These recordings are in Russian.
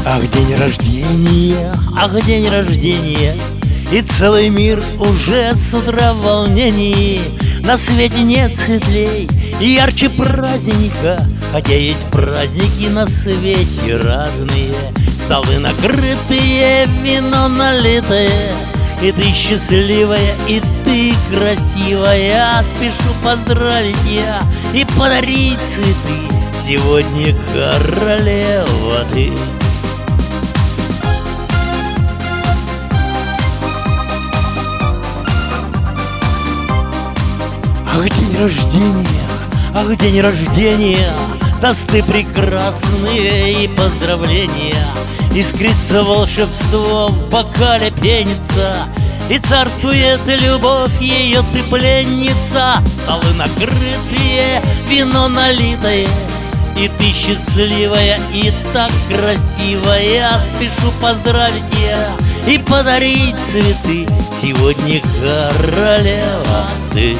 Ах, день рождения, ах, день рождения, и целый мир уже с утра в волнении. На свете нет светлей и ярче праздника, хотя есть праздники на свете разные. Столы накрытые, вино налитое, и ты счастливая, и ты красивая. Спешу поздравить я и подарить цветы, сегодня королева ты. Ах, день рождения, ах, день рождения, тосты прекрасные и поздравления. Искрится волшебство, в бокале пенится, и царствует любовь, ее ты пленница. Столы накрытые, вино налитое, и ты счастливая, и так красивая. Спешу поздравить я и подарить цветы, сегодня королева ты.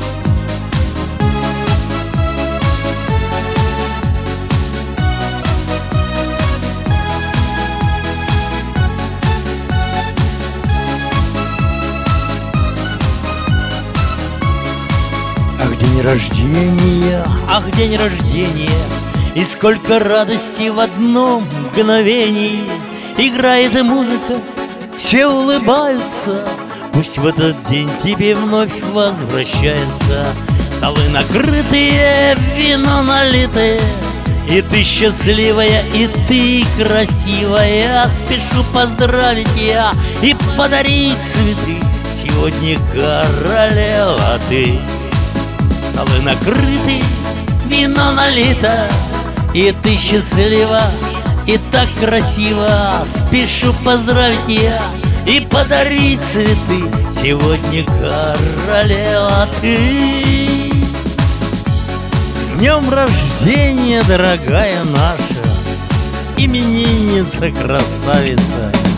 Ах, день рождения, ах, день рождения, и сколько радости в одном мгновении. Играет и музыка, все улыбаются, пусть в этот день тебе вновь возвращается. Столы накрытые, вино налитое, и ты счастливая, и ты красивая. Спешу поздравить я и подарить цветы, сегодня королева ты. Столы накрыты, вино налито, и ты счастлива, и так красиво. Спешу поздравить я и подарить цветы, сегодня королева ты. С днем рождения, дорогая наша именинница, красавица!